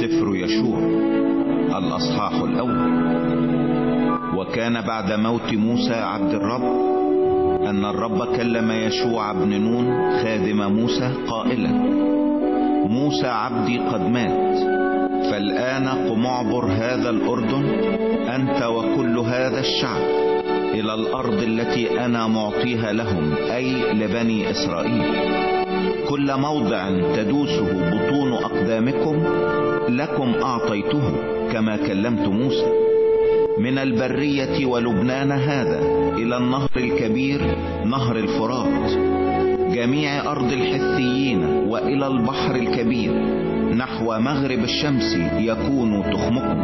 سفر يشوع الأصحاح الأول. وكان بعد موت موسى عبد الرب أن الرب كلم يشوع بن نون خادم موسى قائلا: موسى عبدي قد مات، فالآن قم اعبر هذا الأردن أنت وكل هذا الشعب إلى الأرض التي أنا معطيها لهم، أي لبني إسرائيل. كل موضع تدوسه بطون أقدامكم لكم أعطيته كما كلمت موسى، من البرية ولبنان هذا إلى النهر الكبير نهر الفرات، جميع أرض الحثيين وإلى البحر الكبير نحو مغرب الشمس يكون تخمكم.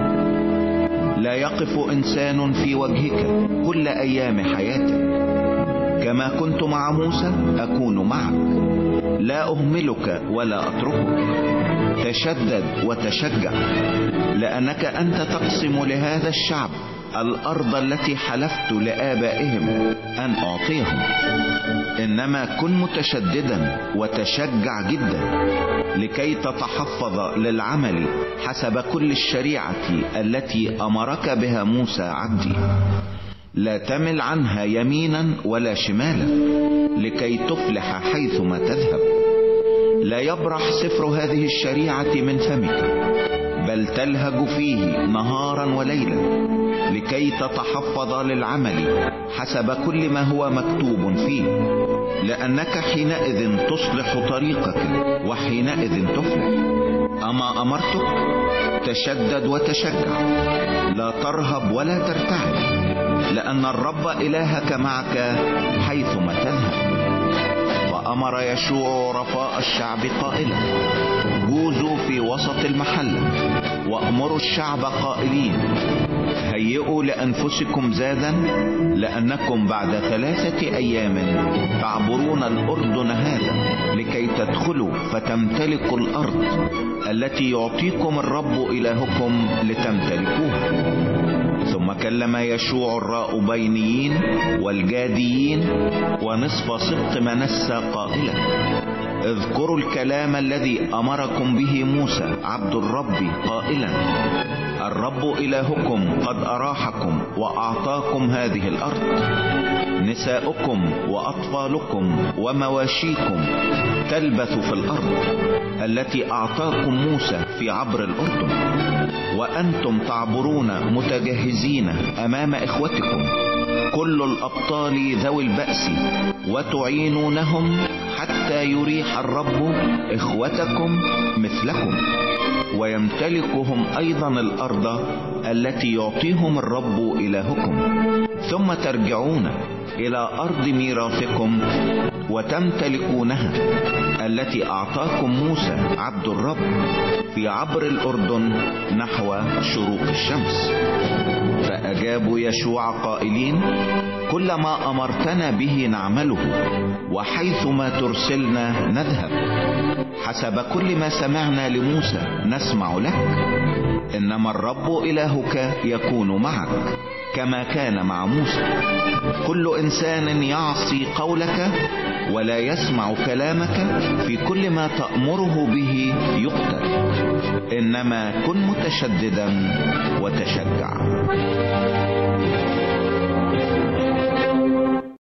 لا يقف إنسان في وجهك كل أيام حياتك، كما كنت مع موسى أكون معك، لا أهملك ولا أتركك. تشدد وتشجع، لأنك أنت تقسم لهذا الشعب الأرض التي حلفت لآبائهم أن أعطيهم. إنما كن متشددا وتشجع جدا لكي تتحفظ للعمل حسب كل الشريعة التي أمرك بها موسى عبدي. لا تمل عنها يمينا ولا شمالا لكي تفلح حيثما تذهب. لا يبرح سفر هذه الشريعة من فمك، بل تلهج فيه نهارا وليلا لكي تتحفظ للعمل حسب كل ما هو مكتوب فيه، لأنك حينئذ تصلح طريقك وحينئذ تفلح. أما أمرتك تشدد وتشجع، لا ترهب ولا ترتعب، لأن الرب إلهك معك حيثما تذهب. وأمر يشوع رفاء الشعب قائلا: جوزوا في وسط المحل وأمروا الشعب قائلين: هيئوا لأنفسكم زادا، لأنكم بعد 3 أيام تعبرون الأردن هذا لكي تدخلوا فتمتلكوا الأرض التي يعطيكم الرب إلهكم لتمتلكوها. ثم كلم يشوع الراؤوبينيين والجاديين ونصف سبط منسى قائلا: اذكروا الكلام الذي أمركم به موسى عبد الرب قائلا: الرب إلهكم قد أراحكم وأعطاكم هذه الأرض. نساؤكم وأطفالكم ومواشيكم تلبث في الأرض التي أعطاكم موسى في عبر الأردن، وأنتم تعبرون متجهزين أمام إخوتكم كل الأبطال ذوي البأس، وتعينونهم حتى يريح الرب إخوتكم مثلكم، ويمتلكهم أيضا الأرض التي يعطيهم الرب إلهكم. ثم ترجعون إلى أرض ميراثكم وتمتلكونها التي أعطاكم موسى عبد الرب في عبر الأردن نحو شروق الشمس. فأجابوا يشوع قائلين: كل ما أمرتنا به نعمله، وحيثما ترسلنا نذهب، حسب كل ما سمعنا لموسى نسمع لك. إنما الرب إلهك يكون معك كما كان مع موسى. كل إنسان يعصي قولك ولا يسمع كلامك في كل ما تأمره به يقتل. إنما كن متشددا وتشجع.